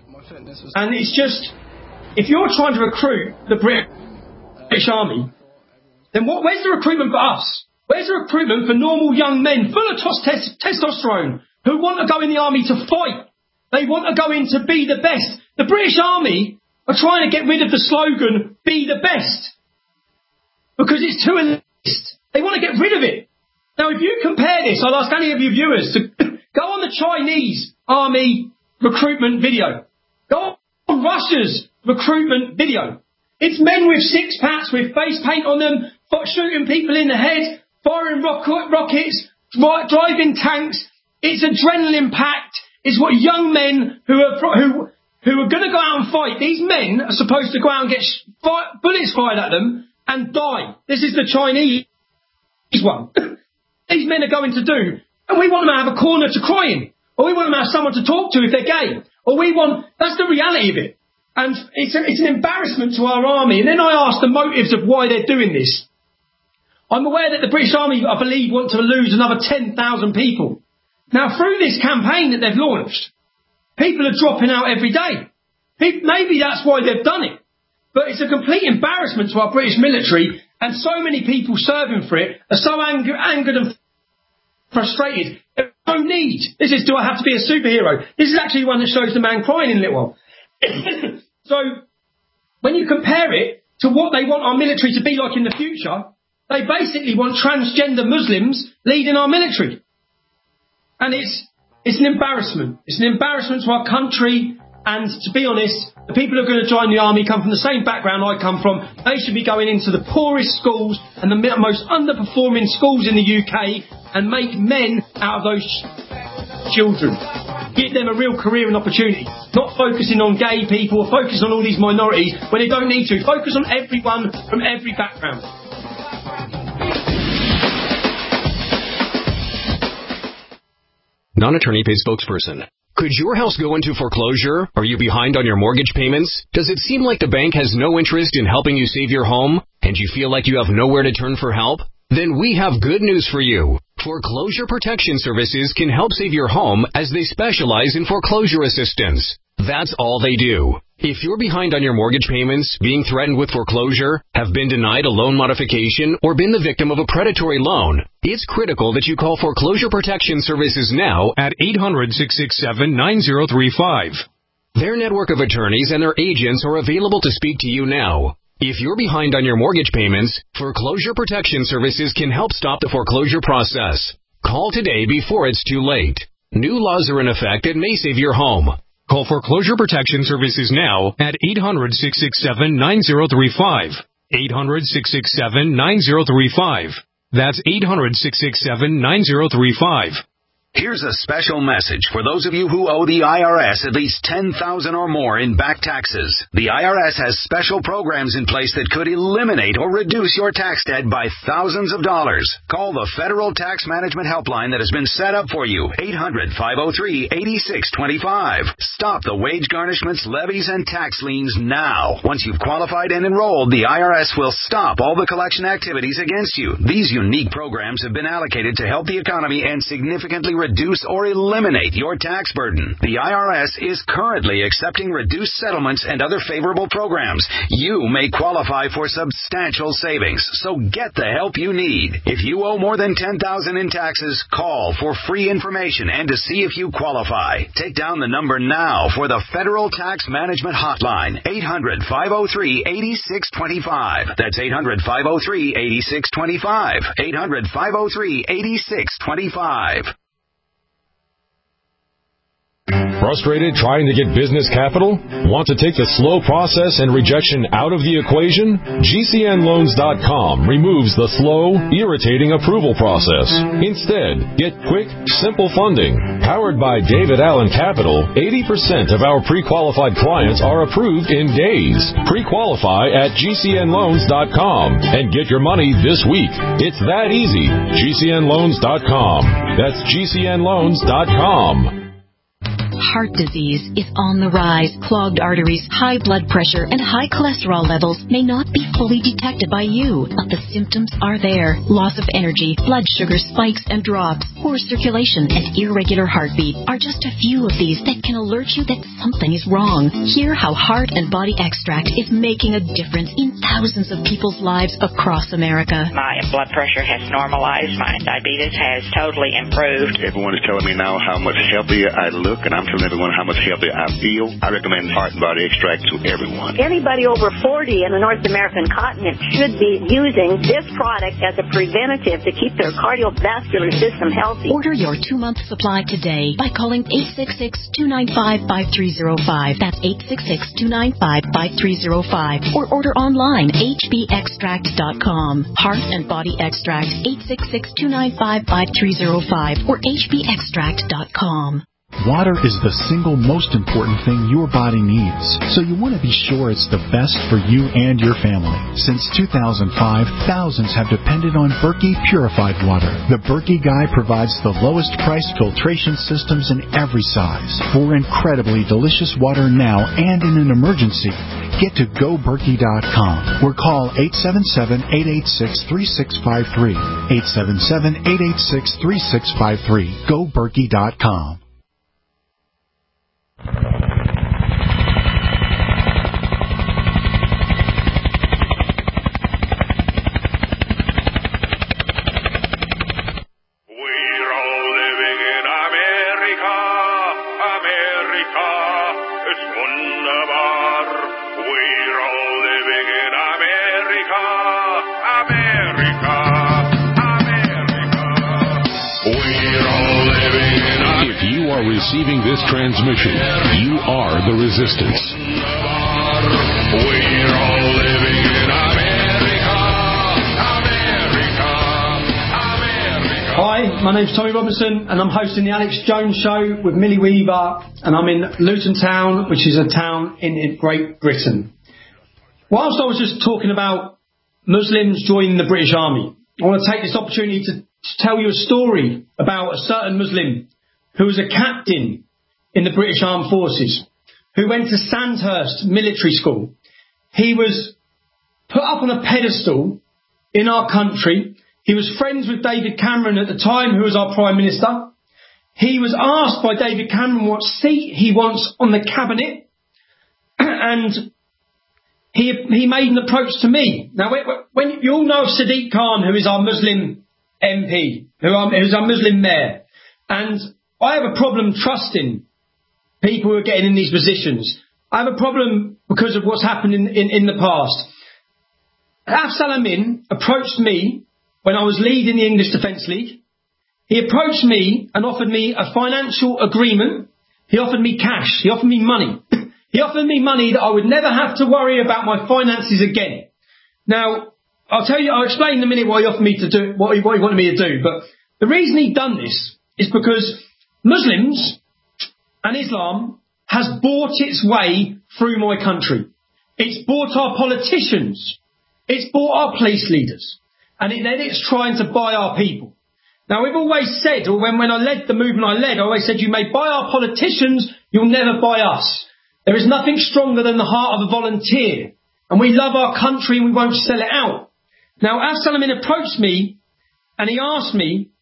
And it's just, if you're trying to recruit the British Army, then where's the recruitment for us? Where's the recruitment for normal young men full of testosterone who want to go in the army to fight? They want to go in to be the best. The British Army are trying to get rid of the slogan, be the best. Because it's too elitist. They want to get rid of it. Now, if you compare this, I'll ask any of you viewers to go on the Chinese army recruitment video. Go on Russia's recruitment video. It's men with six packs, with face paint on them, shooting people in the head, firing rockets, driving tanks. It's adrenaline packed. It's what young men who are going to go out and fight. These men are supposed to go out and get bullets fired at them and die. This is the Chinese one. These men are going to do. And we want them to have a corner to cry in. Or we want them to have someone to talk to if they're gay. Or that's the reality of it. And it's an embarrassment to our army. And then I ask the motives of why they're doing this. I'm aware that the British Army, I believe, want to lose another 10,000 people. Now, through this campaign that they've launched, people are dropping out every day. Maybe that's why they've done it. But it's a complete embarrassment to our British military, and so many people serving for it are so angered and frustrated. There's no need. This is, do I have to be a superhero? This is actually one that shows the man crying in a little while. So, when you compare it to what they want our military to be like in the future, they basically want transgender Muslims leading our military. And it's an embarrassment. It's an embarrassment to our country. And to be honest, the people who are going to join the army come from the same background I come from. They should be going into the poorest schools and the most underperforming schools in the UK and make men out of those children. Give them a real career and opportunity. Not focusing on gay people or focus on all these minorities when they don't need to. Focus on everyone from every background. Non-attorney paid spokesperson. Could your house go into foreclosure? Are you behind on your mortgage payments? Does it seem like the bank has no interest in helping you save your home? And you feel like you have nowhere to turn for help? Then we have good news for you. Foreclosure Protection Services can help save your home as they specialize in foreclosure assistance. That's all they do. If you're behind on your mortgage payments, being threatened with foreclosure, have been denied a loan modification, or been the victim of a predatory loan, it's critical that you call Foreclosure Protection Services now at 800-667-9035. Their network of attorneys and their agents are available to speak to you now. If you're behind on your mortgage payments, Foreclosure Protection Services can help stop the foreclosure process. Call today before it's too late. New laws are in effect that may save your home. Call Foreclosure Protection Services now at 800-667-9035. 800-667-9035. That's 800-667-9035. Here's a special message for those of you who owe the IRS at least $10,000 or more in back taxes. The IRS has special programs in place that could eliminate or reduce your tax debt by thousands of dollars. Call the Federal Tax Management Helpline that has been set up for you, 800-503-8625. Stop the wage garnishments, levies, and tax liens now. Once you've qualified and enrolled, the IRS will stop all the collection activities against you. These unique programs have been allocated to help the economy and significantly reduce or eliminate your tax burden. The IRS is currently accepting reduced settlements and other favorable programs. You may qualify for substantial savings, so get the help you need. If you owe more than $10,000 in taxes, call for free information and to see if you qualify. Take down the number now for the Federal Tax Management Hotline, 800-503-8625. That's 800-503-8625. 800-503-8625. Frustrated trying to get business capital? Want to take the slow process and rejection out of the equation? GCNloans.com removes the slow, irritating approval process. Instead, get quick, simple funding. Powered by David Allen Capital, 80% of our pre-qualified clients are approved in days. Pre-qualify at GCNloans.com and get your money this week. It's that easy. GCNloans.com. That's GCNloans.com. Heart disease is on the rise. Clogged arteries, high blood pressure, and high cholesterol levels may not be fully detected by you, but the symptoms are there. Loss of energy, blood sugar spikes and drops, poor circulation, and irregular heartbeat are just a few of these that can alert you that something is wrong. Hear how Heart and Body Extract is making a difference in thousands of people's lives across America. My blood pressure has normalized. My diabetes has totally improved. Everyone is telling me now how much healthier I look, and I'm telling everyone how much healthier I feel. I recommend Heart and Body Extract to everyone. Anybody over 40 in the North American continent should be using this product as a preventative to keep their cardiovascular system healthy. Order your 2-month supply today by calling 866-295-5305. That's 866-295-5305. Or order online, hbextract.com. Heart and Body Extract, 866-295-5305 or hbextract.com. Water is the single most important thing your body needs, so you want to be sure it's the best for you and your family. Since 2005, thousands have depended on Berkey purified water. The Berkey Guy provides the lowest price filtration systems in every size. For incredibly delicious water now and in an emergency, get to GoBerkey.com or call 877-886-3653. 877-886-3653. GoBerkey.com. Receiving this transmission, you are the resistance. We're all living in America, America, America. Hi, my name's Tommy Robinson, and I'm hosting the Alex Jones Show with Millie Weaver, and I'm in Luton Town, which is a town in Great Britain. Whilst I was just talking about Muslims joining the British Army, I want to take this opportunity to tell you a story about a certain Muslim who was a captain in the British Armed Forces, who went to Sandhurst Military School. He was put up on a pedestal in our country. He was friends with David Cameron at the time, who was our Prime Minister. He was asked by David Cameron what seat he wants on the cabinet, and he made an approach to me. Now, when you all know of Sadiq Khan, who is our Muslim MP, who's our Muslim mayor, and I have a problem trusting people who are getting in these positions. I have a problem because of what's happened in the past. Afzal Amin approached me when I was leading the English Defence League. He approached me and offered me a financial agreement. He offered me cash. He offered me money. He offered me money that I would never have to worry about my finances again. Now, I'll explain in a minute what he offered me to do, what he wanted me to do. But the reason he'd done this is because Muslims and Islam has bought its way through my country. It's bought our politicians. It's bought our police leaders. And then it's trying to buy our people. Now, we've always said, or when I led the movement I always said, you may buy our politicians, you'll never buy us. There is nothing stronger than the heart of a volunteer. And we love our country and we won't sell it out. Now, Afzal Amin approached me and he asked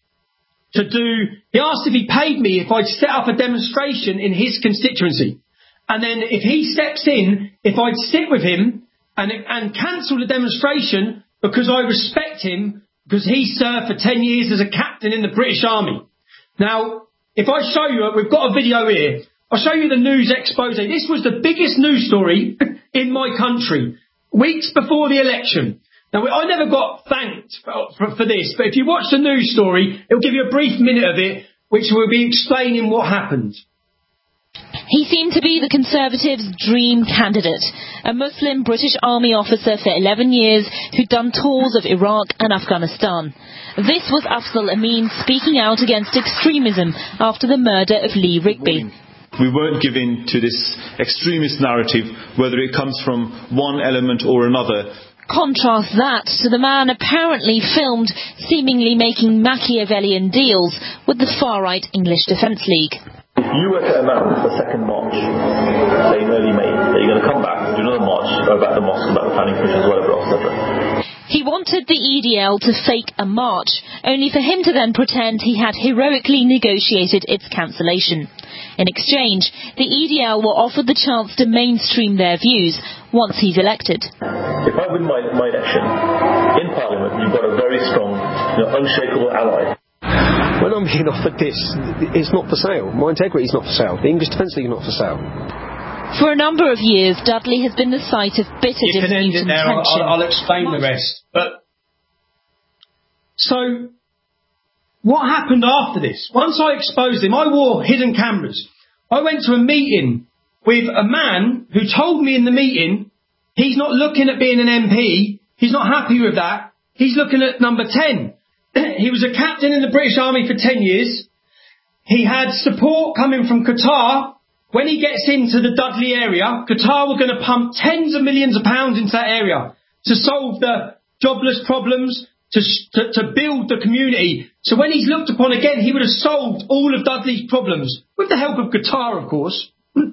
if he paid me if I'd set up a demonstration in his constituency. And then if he steps in, if I'd sit with him and cancel the demonstration because I respect him, because he served for 10 years as a captain in the British Army. Now, if I show you, we've got a video here. I'll show you the news expose. This was the biggest news story in my country, weeks before the election. Now, I never got thanked for this, but if you watch the news story, it'll give you a brief minute of it, which will be explaining what happened. He seemed to be the Conservatives' dream candidate, a Muslim British Army officer for 11 years who'd done tours of Iraq and Afghanistan. This was Afzal Amin speaking out against extremism after the murder of Lee Rigby. We won't give in to this extremist narrative, whether it comes from one element or another. Contrast that to the man apparently filmed seemingly making Machiavellian deals with the far-right English Defence League. If you were to announce a second march, say in early May, that you're going to come back and do another march about the mosque, about the planning commissions, whatever else, etc. He wanted the EDL to fake a march, only for him to then pretend he had heroically negotiated its cancellation. In exchange, the EDL were offered the chance to mainstream their views once he's elected. If I win my election, in Parliament you've got a very strong, unshakable ally. When I'm being offered this, it's not for sale. My integrity is not for sale. The English Defence League is not for sale. For a number of years, Dudley has been the site of bitter dispute and tension. I'll explain the rest. But so, what happened after this? Once I exposed him, I wore hidden cameras. I went to a meeting with a man who told me in the meeting he's not looking at being an MP. He's not happy with that. He's looking at number 10. He was a captain in the British Army for 10 years. He had support coming from Qatar. When he gets into the Dudley area, Qatar were going to pump tens of millions of pounds into that area to solve the jobless problems, to build the community. So when he's looked upon again, he would have solved all of Dudley's problems, with the help of Qatar, of course.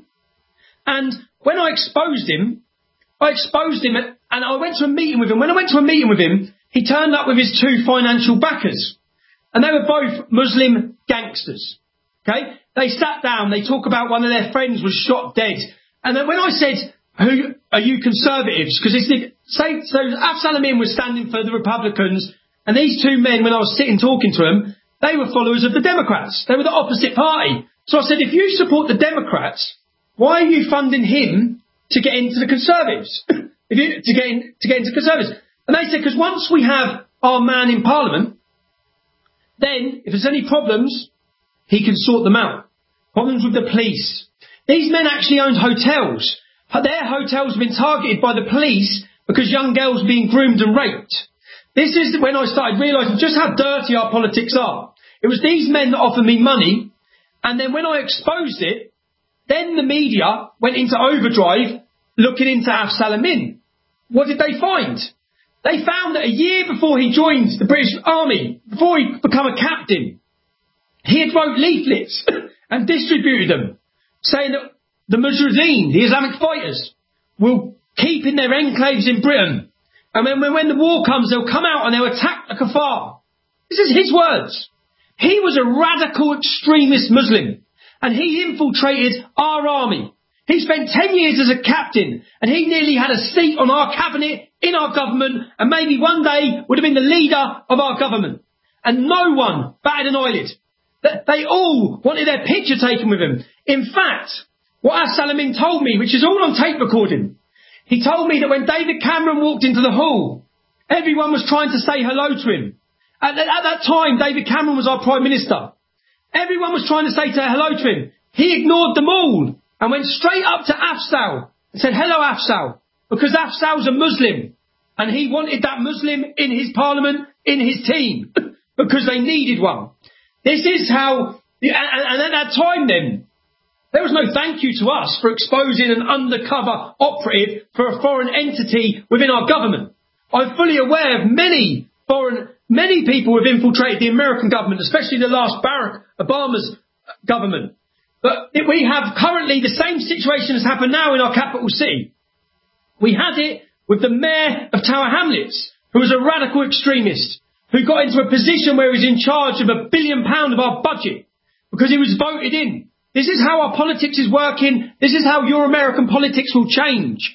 And when I exposed him, and I went to a meeting with him. When I went to a meeting with him, he turned up with his 2 financial backers. And they were both Muslim gangsters. Okay? They sat down, they talk about one of their friends was shot dead. And then when I said, who are you Conservatives? Because so Afzal Amin was standing for the Republicans, and these 2 men, when I was sitting talking to them, they were followers of the Democrats. They were the opposite party. So I said, if you support the Democrats, why are you funding him to get into the Conservatives? to get into Conservatives? And they said, because once we have our man in Parliament, then if there's any problems, he can sort them out. Problems with the police. These men actually owned hotels. Their hotels have been targeted by the police because young girls were being groomed and raped. This is when I started realising just how dirty our politics are. It was these men that offered me money, and then when I exposed it, then the media went into overdrive looking into Afzal Amin. What did they find? They found that a year before he joined the British Army, before he became a captain, he had wrote leaflets and distributed them, saying that the Mujahideen, the Islamic fighters, will keep in their enclaves in Britain. And when the war comes, they'll come out and they'll attack the Kafar. This is his words. He was a radical extremist Muslim, and he infiltrated our army. He spent 10 years as a captain, and he nearly had a seat on our cabinet, in our government, and maybe one day would have been the leader of our government. And no one batted an eyelid. They all wanted their picture taken with him. In fact, what Afzal Amin told me, which is all on tape recording, he told me that when David Cameron walked into the hall, everyone was trying to say hello to him. At that time, David Cameron was our Prime Minister. Everyone was trying to say hello to him. He ignored them all and went straight up to Afzal and said, hello, Afzal, because Afzal's a Muslim. And he wanted that Muslim in his parliament, in his team, because they needed one. This is how, and at that time then, there was no thank you to us for exposing an undercover operative for a foreign entity within our government. I'm fully aware of many people who have infiltrated the American government, especially the last Barack Obama's government. But we have currently the same situation has happened now in our capital city. We had it with the mayor of Tower Hamlets, who was a radical extremist, who got into a position where he was in charge of £1 billion of our budget because he was voted in. This is how our politics is working. This is how your American politics will change.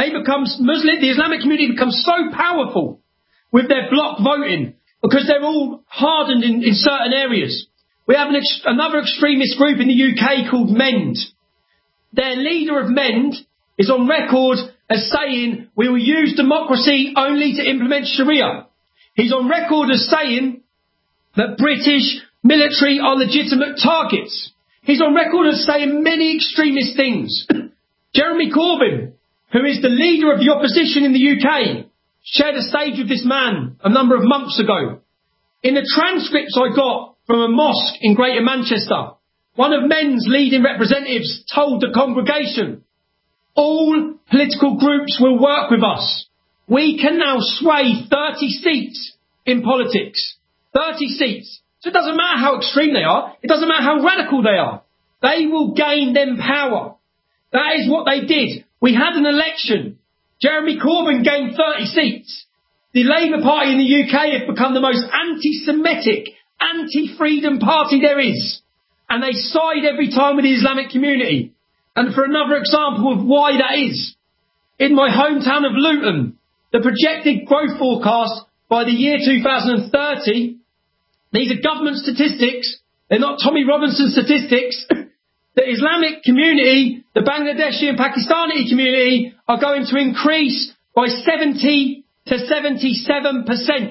The Islamic community becomes so powerful with their block voting because they're all hardened in certain areas. We have another extremist group in the UK called MEND. Their leader of MEND is on record as saying we will use democracy only to implement Sharia. He's on record as saying that British military are legitimate targets. He's on record as saying many extremist things. Jeremy Corbyn, who is the leader of the opposition in the UK, shared a stage with this man a number of months ago. In the transcripts I got from a mosque in Greater Manchester, one of MEND's leading representatives told the congregation, all political groups will work with us. We can now sway 30 seats in politics. 30 seats. So it doesn't matter how extreme they are. It doesn't matter how radical they are. They will gain them power. That is what they did. We had an election. Jeremy Corbyn gained 30 seats. The Labour Party in the UK have become the most anti-Semitic, anti-freedom party there is. And they side every time with the Islamic community. And for another example of why that is, in my hometown of Luton, the projected growth forecast by the year 2030, these are government statistics, they're not Tommy Robinson statistics, the Islamic community, the Bangladeshi and Pakistani community are going to increase by 70 to 77%.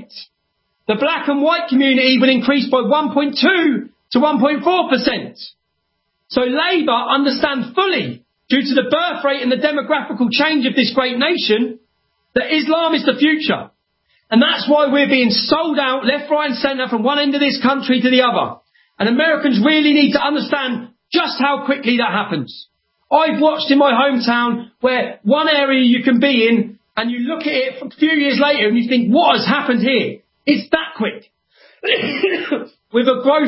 The black and white community will increase by 1.2 to 1.4%. So Labour understand fully, due to the birth rate and the demographical change of this great nation, that Islam is the future. And that's why we're being sold out left, right and centre from one end of this country to the other. And Americans really need to understand just how quickly that happens. I've watched in my hometown where one area you can be in and you look at it a few years later and you think, what has happened here? It's that quick. With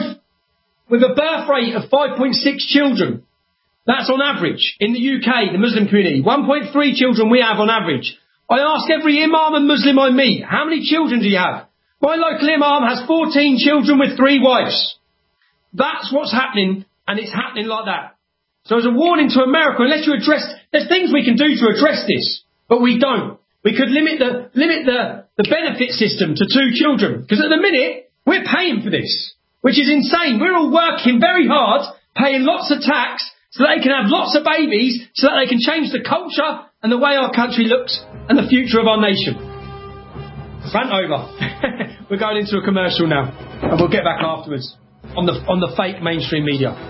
a birth rate of 5.6 children. That's on average in the UK, the Muslim community. 1.3 children we have on average. I ask every imam and Muslim I meet, how many children do you have? My local imam has 14 children with 3 wives. That's what's happening, and it's happening like that. So as a warning to America, unless you address, there's things we can do to address this, but we don't. We could limit the benefit system to 2 children, because at the minute, we're paying for this, which is insane. We're all working very hard, paying lots of tax, so that they can have lots of babies, so that they can change the culture and the way our country looks and the future of our nation. Rant over. We're going into a commercial now, and we'll get back afterwards on the fake mainstream media.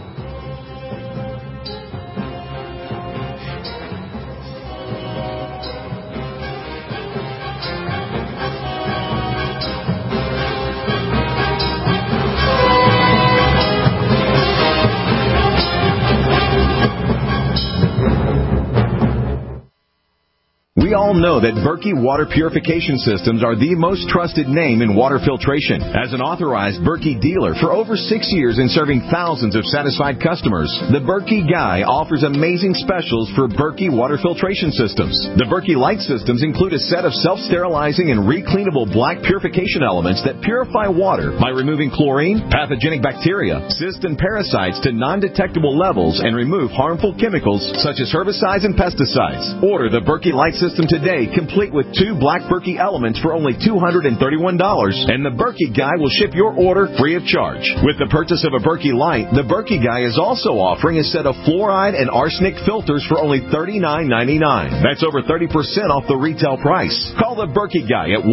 We all know that Berkey Water Purification Systems are the most trusted name in water filtration. As an authorized Berkey dealer for over 6 years and serving thousands of satisfied customers, the Berkey Guy offers amazing specials for Berkey Water Filtration Systems. The Berkey Light Systems include a set of self-sterilizing and recleanable black purification elements that purify water by removing chlorine, pathogenic bacteria, cysts and parasites to non-detectable levels and remove harmful chemicals such as herbicides and pesticides. Order the Berkey Light System today, complete with 2 black Berkey elements for only $231, and the Berkey Guy will ship your order free of charge. With the purchase of a Berkey Light, the Berkey Guy is also offering a set of fluoride and arsenic filters for only $39.99. That's over 30% off the retail price. Call the Berkey Guy at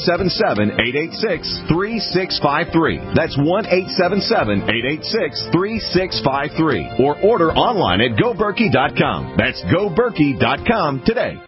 1-877-886-3653. That's 1-877-886-3653. Or order online at GoBerkey.com. That's GoBerkey.com today.